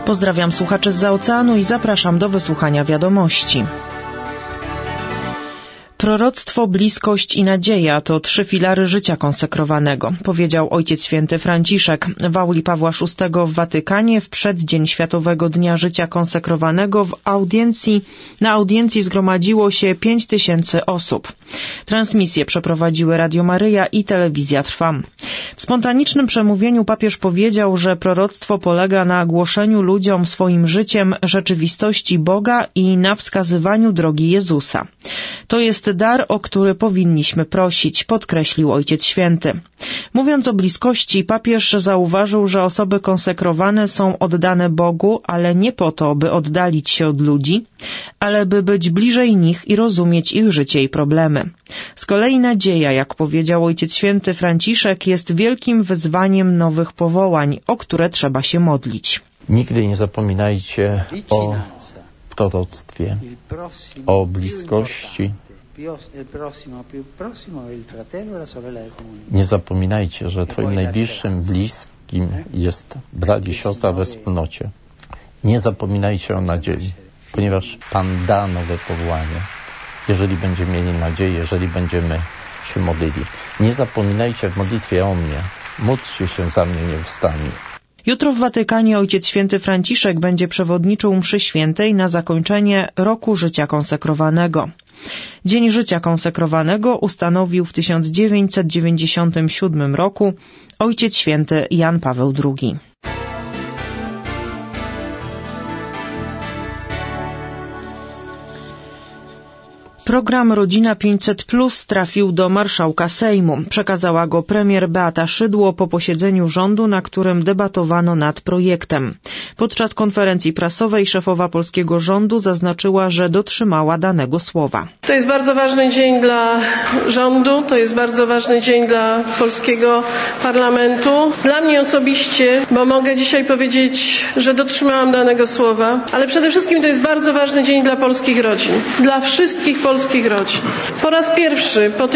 Pozdrawiam słuchaczy zza oceanu i zapraszam do wysłuchania wiadomości. Proroctwo, bliskość i nadzieja to 3 filary życia konsekrowanego, powiedział Ojciec Święty Franciszek w auli Pawła VI w Watykanie w przeddzień Światowego Dnia Życia Konsekrowanego. Na audiencji zgromadziło się 5000 osób. Transmisję przeprowadziły Radio Maryja i Telewizja Trwam. W spontanicznym przemówieniu papież powiedział, że proroctwo polega na głoszeniu ludziom swoim życiem rzeczywistości Boga i na wskazywaniu drogi Jezusa. To jest dar, o który powinniśmy prosić, podkreślił Ojciec Święty. Mówiąc o bliskości, papież zauważył, że osoby konsekrowane są oddane Bogu, ale nie po to, by oddalić się od ludzi, ale by być bliżej nich i rozumieć ich życie i problemy. Z kolei nadzieja, jak powiedział Ojciec Święty Franciszek, jest wielkim wyzwaniem nowych powołań, o które trzeba się modlić. Nigdy nie zapominajcie o proroctwie, o bliskości. Nie zapominajcie, że Twoim najbliższym bliskim jest brat i siostra we wspólnocie. Nie zapominajcie o nadziei, ponieważ Pan da nowe powołanie, jeżeli będziemy mieli nadzieję, jeżeli będziemy się modlili. Nie zapominajcie w modlitwie o mnie. Módlcie się za mnie nieustannie. Jutro w Watykanie Ojciec Święty Franciszek będzie przewodniczył mszy świętej na zakończenie Roku Życia Konsekrowanego. Dzień Życia Konsekrowanego ustanowił w 1997 roku Ojciec Święty Jan Paweł II. Program Rodzina 500+ trafił do marszałka Sejmu. Przekazała go premier Beata Szydło po posiedzeniu rządu, na którym debatowano nad projektem. Podczas konferencji prasowej szefowa polskiego rządu zaznaczyła, że dotrzymała danego słowa. To jest bardzo ważny dzień dla rządu, to jest bardzo ważny dzień dla polskiego parlamentu. Dla mnie osobiście, bo mogę dzisiaj powiedzieć, że dotrzymałam danego słowa, ale przede wszystkim to jest bardzo ważny dzień dla polskich rodzin, dla wszystkich polskich rodzin. Po raz pierwszy po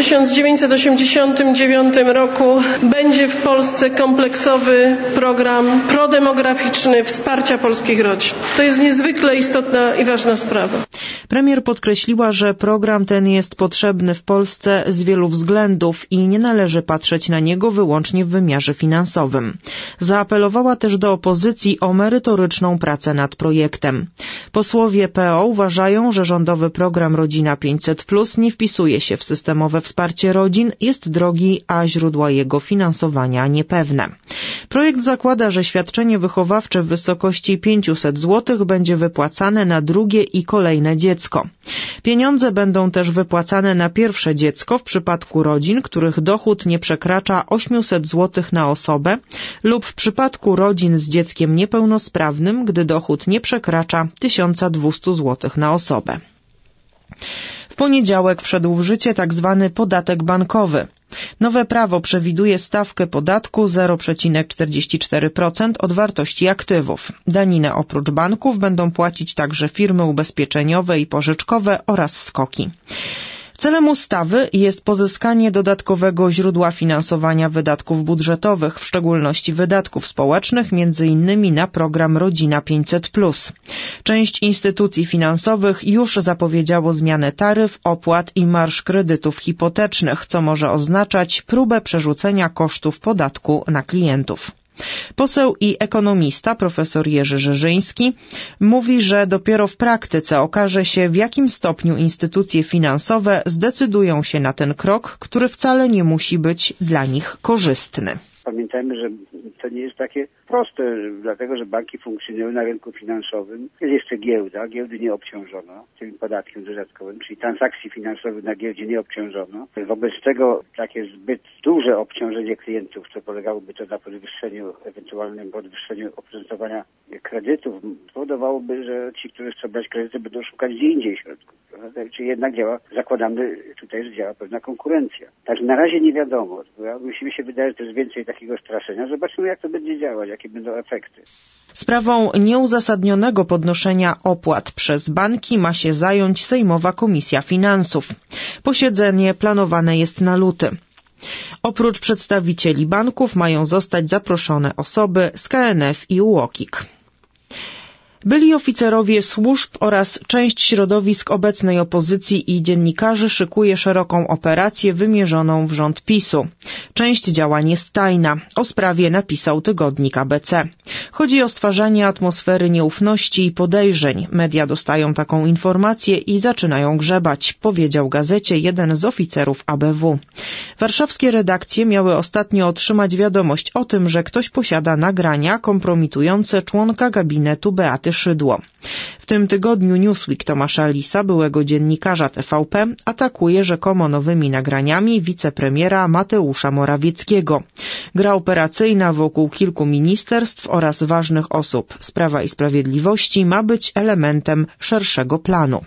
1989 roku będzie w Polsce kompleksowy program prodemograficzny wsparcia polskich rodzin. To jest niezwykle istotna i ważna sprawa. Premier podkreśliła, że program ten jest potrzebny w Polsce z wielu względów i nie należy patrzeć na niego wyłącznie w wymiarze finansowym. Zaapelowała też do opozycji o merytoryczną pracę nad projektem. Posłowie PO uważają, że rządowy program Rodzina 500+ nie wpisuje się w systemowe wsparcie rodzin, jest drogi, a źródła jego finansowania niepewne. Projekt zakłada, że świadczenie wychowawcze w wysokości 500 zł będzie wypłacane na drugie i kolejne dziecko. Pieniądze będą też wypłacane na pierwsze dziecko w przypadku rodzin, których dochód nie przekracza 800 zł na osobę lub w przypadku rodzin z dzieckiem niepełnosprawnym, gdy dochód nie przekracza 1200 zł na osobę. W poniedziałek wszedł w życie tzw. podatek bankowy. Nowe prawo przewiduje stawkę podatku 0,44% od wartości aktywów. Daninę oprócz banków będą płacić także firmy ubezpieczeniowe i pożyczkowe oraz SKOK-i. Celem ustawy jest pozyskanie dodatkowego źródła finansowania wydatków budżetowych, w szczególności wydatków społecznych, m.in. na program Rodzina 500+. Część instytucji finansowych już zapowiedziało zmianę taryf, opłat i marż kredytów hipotecznych, co może oznaczać próbę przerzucenia kosztów podatku na klientów. Poseł i ekonomista profesor Jerzy Żyżyński mówi, że dopiero w praktyce okaże się, w jakim stopniu instytucje finansowe zdecydują się na ten krok, który wcale nie musi być dla nich korzystny. Pamiętajmy, że to nie jest takie proste, dlatego że banki funkcjonują na rynku finansowym. Jest jeszcze giełda, giełdy nie obciążono tym podatkiem dodatkowym, czyli transakcji finansowych na giełdzie nie obciążono. Wobec tego takie zbyt duże obciążenie klientów, co polegałoby to na podwyższeniu, ewentualnym podwyższeniu oprocentowania kredytów, powodowałoby, że ci, którzy chcą brać kredyty, będą szukać gdzie indziej środków. Czyli jednak zakładamy tutaj, że działa pewna konkurencja. Także na razie nie wiadomo. Mi się wydaje, że to jest więcej takiego straszenia. Zobaczymy, jak to będzie działać, jakie będą efekty. Sprawą nieuzasadnionego podnoszenia opłat przez banki ma się zająć Sejmowa Komisja Finansów. Posiedzenie planowane jest na luty. Oprócz przedstawicieli banków mają zostać zaproszone osoby z KNF i UOKiK. Byli oficerowie służb oraz część środowisk obecnej opozycji i dziennikarzy szykuje szeroką operację wymierzoną w rząd PiS-u. Część działań jest tajna. O sprawie napisał tygodnik ABC. Chodzi o stwarzanie atmosfery nieufności i podejrzeń. Media dostają taką informację i zaczynają grzebać, powiedział gazecie jeden z oficerów ABW. Warszawskie redakcje miały ostatnio otrzymać wiadomość o tym, że ktoś posiada nagrania kompromitujące członka gabinetu Beaty Szydło. W tym tygodniu Newsweek Tomasza Lisa, byłego dziennikarza TVP, atakuje rzekomo nowymi nagraniami wicepremiera Mateusza Morawieckiego. Gra operacyjna wokół kilku ministerstw oraz ważnych osób z Prawa i Sprawiedliwości ma być elementem szerszego planu.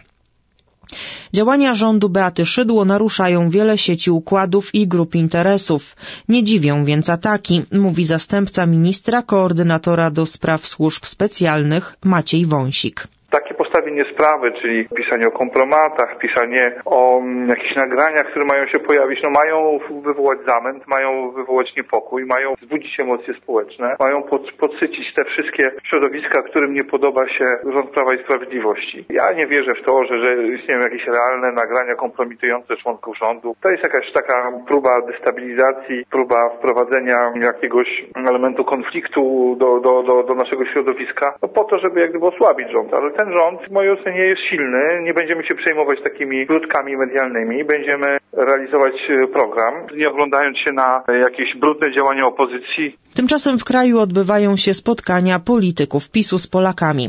Działania rządu Beaty Szydło naruszają wiele sieci układów i grup interesów. Nie dziwią więc ataki, mówi zastępca ministra, koordynatora do spraw służb specjalnych Maciej Wąsik. Takie postawienie sprawy, czyli pisanie o kompromatach, pisanie o jakichś nagraniach, które mają się pojawić, mają wywołać zamęt, mają wywołać niepokój, mają wzbudzić emocje społeczne, mają podsycić te wszystkie środowiska, którym nie podoba się rząd Prawa i Sprawiedliwości. Ja nie wierzę w to, że istnieją jakieś realne nagrania kompromitujące członków rządu. To jest jakaś taka próba destabilizacji, próba wprowadzenia jakiegoś elementu konfliktu do naszego środowiska, po to, żeby jak gdyby osłabić rząd. Ale ten rząd w mojej ocenie jest silny, nie będziemy się przejmować takimi krótkami medialnymi, będziemy realizować program, nie oglądając się na jakieś brudne działania opozycji. Tymczasem w kraju odbywają się spotkania polityków PiS-u z Polakami.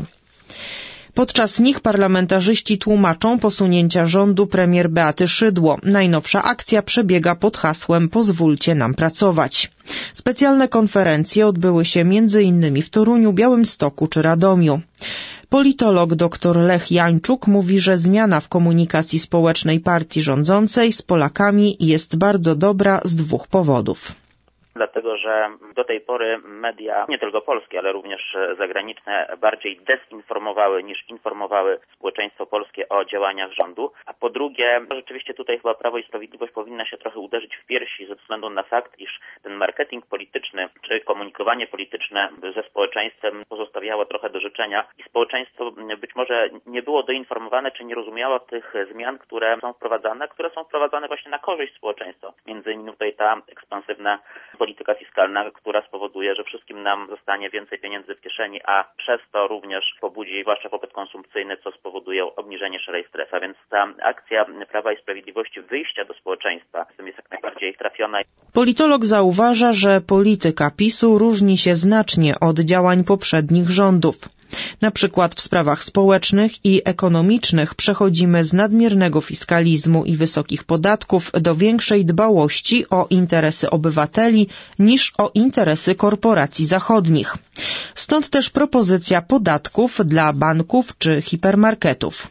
Podczas nich parlamentarzyści tłumaczą posunięcia rządu premier Beaty Szydło. Najnowsza akcja przebiega pod hasłem „Pozwólcie nam pracować”. Specjalne konferencje odbyły się m.in. w Toruniu, Białymstoku czy Radomiu. Politolog dr Lech Jańczuk mówi, że zmiana w komunikacji społecznej partii rządzącej z Polakami jest bardzo dobra z dwóch powodów. Dlatego, że do tej pory media, nie tylko polskie, ale również zagraniczne, bardziej dezinformowały niż informowały społeczeństwo polskie o działaniach rządu. A po drugie, rzeczywiście tutaj chyba Prawo i Sprawiedliwość powinna się trochę uderzyć w piersi ze względu na fakt, iż ten marketing polityczny czy komunikowanie polityczne ze społeczeństwem pozostawiało trochę do życzenia i społeczeństwo być może nie było doinformowane czy nie rozumiało tych zmian, które są wprowadzane właśnie na korzyść społeczeństwa. Między innymi tutaj ta ekspansywna polityka fiskalna, która spowoduje, że wszystkim nam zostanie więcej pieniędzy w kieszeni, a przez to również pobudzi zwłaszcza popyt konsumpcyjny, co spowoduje obniżenie szarej strefy. A więc ta akcja Prawa i Sprawiedliwości wyjścia do społeczeństwa jest jak najbardziej trafiona. Politolog zauważa, że polityka PiS-u różni się znacznie od działań poprzednich rządów. Na przykład w sprawach społecznych i ekonomicznych przechodzimy z nadmiernego fiskalizmu i wysokich podatków do większej dbałości o interesy obywateli niż o interesy korporacji zachodnich. Stąd też propozycja podatków dla banków czy hipermarketów.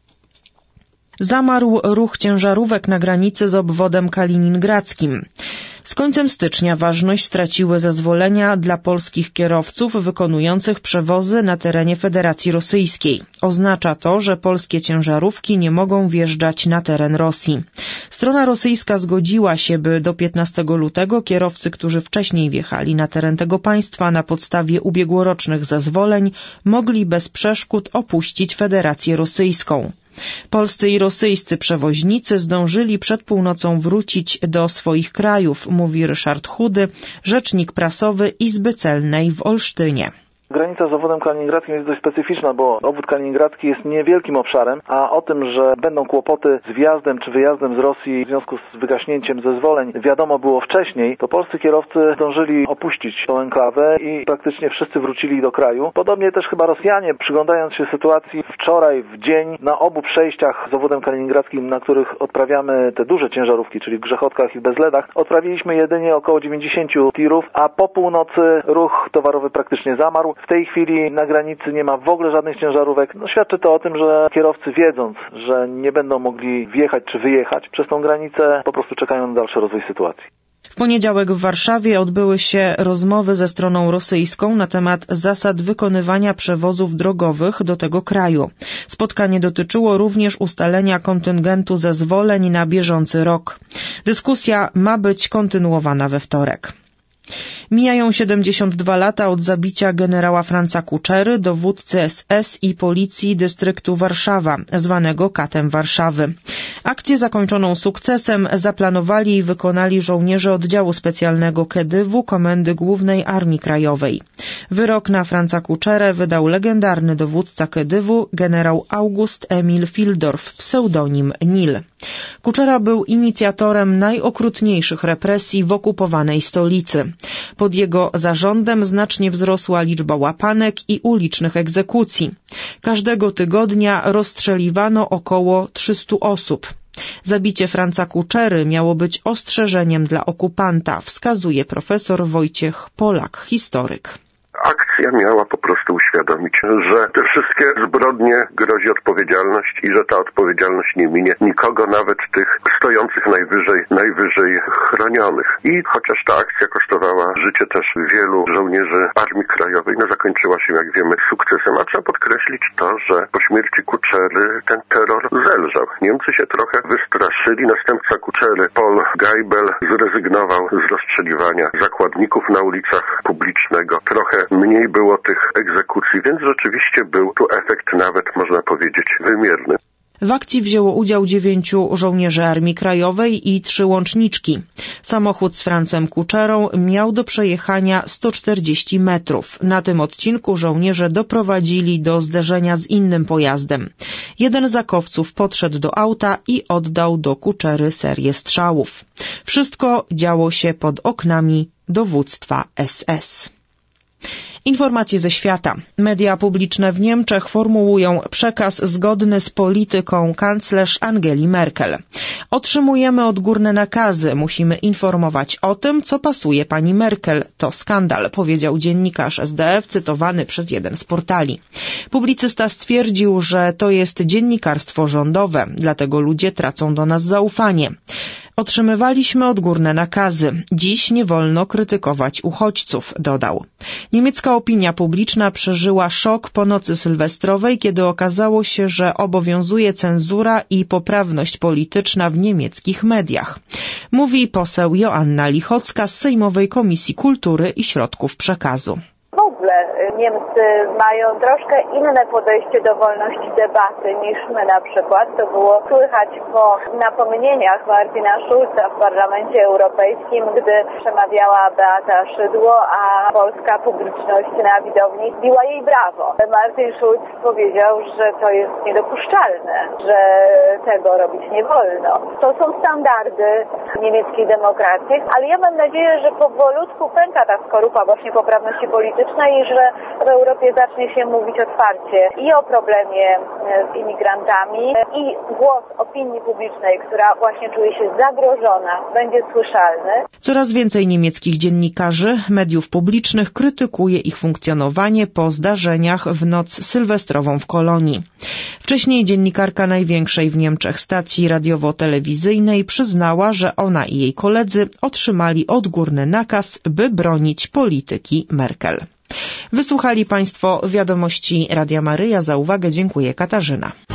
Zamarł ruch ciężarówek na granicy z obwodem kaliningradzkim. Z końcem stycznia ważność straciły zezwolenia dla polskich kierowców wykonujących przewozy na terenie Federacji Rosyjskiej. Oznacza to, że polskie ciężarówki nie mogą wjeżdżać na teren Rosji. Strona rosyjska zgodziła się, by do 15 lutego kierowcy, którzy wcześniej wjechali na teren tego państwa na podstawie ubiegłorocznych zezwoleń, mogli bez przeszkód opuścić Federację Rosyjską. Polscy i rosyjscy przewoźnicy zdążyli przed północą wrócić do swoich krajów, mówi Ryszard Chudy, rzecznik prasowy Izby Celnej w Olsztynie. Granica z obwodem kaliningradzkim jest dość specyficzna, bo obwód kaliningradzki jest niewielkim obszarem, a o tym, że będą kłopoty z wjazdem czy wyjazdem z Rosji w związku z wygaśnięciem zezwoleń wiadomo było wcześniej, to polscy kierowcy zdążyli opuścić tą enklawę i praktycznie wszyscy wrócili do kraju. Podobnie też chyba Rosjanie, przyglądając się sytuacji wczoraj w dzień na obu przejściach z obwodem kaliningradzkim, na których odprawiamy te duże ciężarówki, czyli w Grzechotkach i Bezledach, odprawiliśmy jedynie około 90 tirów, a po północy ruch towarowy praktycznie zamarł. W tej chwili na granicy nie ma w ogóle żadnych ciężarówek. Świadczy to o tym, że kierowcy, wiedząc, że nie będą mogli wjechać czy wyjechać przez tą granicę, po prostu czekają na dalszy rozwój sytuacji. W poniedziałek w Warszawie odbyły się rozmowy ze stroną rosyjską na temat zasad wykonywania przewozów drogowych do tego kraju. Spotkanie dotyczyło również ustalenia kontyngentu zezwoleń na bieżący rok. Dyskusja ma być kontynuowana we wtorek. Mijają 72 lata od zabicia generała Franza Kuczery, dowódcy SS i policji dystryktu Warszawa, zwanego Katem Warszawy. Akcję zakończoną sukcesem zaplanowali i wykonali żołnierze oddziału specjalnego KEDYW Komendy Głównej Armii Krajowej. Wyrok na Franza Kuczerę wydał legendarny dowódca KEDYW generał August Emil Fildorf, pseudonim Nil. Kuczera był inicjatorem najokrutniejszych represji w okupowanej stolicy. Pod jego zarządem znacznie wzrosła liczba łapanek i ulicznych egzekucji. Każdego tygodnia rozstrzeliwano około 300 osób. Zabicie Franza Kuczery miało być ostrzeżeniem dla okupanta, wskazuje profesor Wojciech Polak, historyk. Akcja miała po prostu uświadomić, że te wszystkie zbrodnie grozi odpowiedzialność i że ta odpowiedzialność nie minie nikogo, nawet tych stojących najwyżej chronionych. I chociaż ta akcja kosztowała życie też wielu żołnierzy Armii Krajowej, zakończyła się, jak wiemy, sukcesem. A trzeba podkreślić to, że po śmierci Kuczery ten terror zelżał. Niemcy się trochę wystraszyli. Następca Kuczery, Paul Geibel, zrezygnował z rozstrzeliwania zakładników na ulicach publicznego. Trochę mniej było tych egzekucji, więc rzeczywiście był tu efekt nawet, można powiedzieć, wymierny. W akcji wzięło udział 9 żołnierzy Armii Krajowej i 3 łączniczki. Samochód z Francem Kuczerą miał do przejechania 140 metrów. Na tym odcinku żołnierze doprowadzili do zderzenia z innym pojazdem. Jeden z akowców podszedł do auta i oddał do Kuczery serię strzałów. Wszystko działo się pod oknami dowództwa SS. Informacje ze świata. Media publiczne w Niemczech formułują przekaz zgodny z polityką kanclerz Angeli Merkel. Otrzymujemy odgórne nakazy, musimy informować o tym, co pasuje pani Merkel. To skandal, powiedział dziennikarz SDF cytowany przez jeden z portali. Publicysta stwierdził, że to jest dziennikarstwo rządowe, dlatego ludzie tracą do nas zaufanie. Otrzymywaliśmy odgórne nakazy. Dziś nie wolno krytykować uchodźców, dodał. Niemiecka opinia publiczna przeżyła szok po nocy sylwestrowej, kiedy okazało się, że obowiązuje cenzura i poprawność polityczna w niemieckich mediach. Mówi poseł Joanna Lichocka z Sejmowej Komisji Kultury i Środków Przekazu. W ogóle Niemcy mają troszkę inne podejście do wolności debaty niż my na przykład. To było słychać po napomnieniach Martina Schulza w Parlamencie Europejskim, gdy przemawiała Beata Szydło, a polska publiczność na widowni biła jej brawo. Martin Schulz powiedział, że to jest niedopuszczalne, że tego robić nie wolno. To są standardy niemieckiej demokracji, ale ja mam nadzieję, że powolutku pęka ta skorupa właśnie poprawności politycznej i że w Europie zacznie się mówić otwarcie i o problemie z imigrantami i głos opinii publicznej, która właśnie czuje się zagrożona, będzie słyszalny. Coraz więcej niemieckich dziennikarzy, mediów publicznych krytykuje ich funkcjonowanie po zdarzeniach w noc sylwestrową w Kolonii. Wcześniej dziennikarka największej w Niemczech stacji radiowo-telewizyjnej przyznała, że ona i jej koledzy otrzymali odgórny nakaz, by bronić polityki Merkel. Wysłuchali Państwo wiadomości Radia Maryja. Za uwagę dziękuję, Katarzyna.